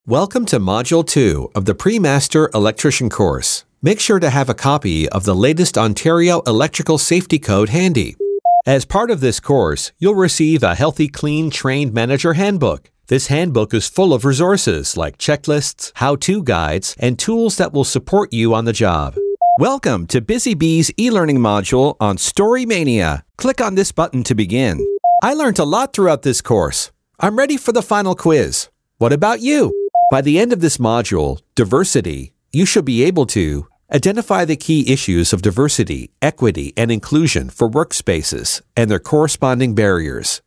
Welcome to Module 2 of the Pre-Master Electrician course. Make sure to have a copy of the latest Ontario Electrical Safety Code handy. As part of this course, you'll receive a Healthy Clean Trained Manager Handbook. This handbook is full of resources like checklists, how-to guides, and tools that will support you on the job. Welcome to Busy Bee's e-learning module on Story Mania. Click on this button to begin. I learned a lot throughout this course. I'm ready for the final quiz. What about you? By the end of this module, diversity, you should be able to identify the key issues of diversity, equity, and inclusion for workspaces and their corresponding barriers.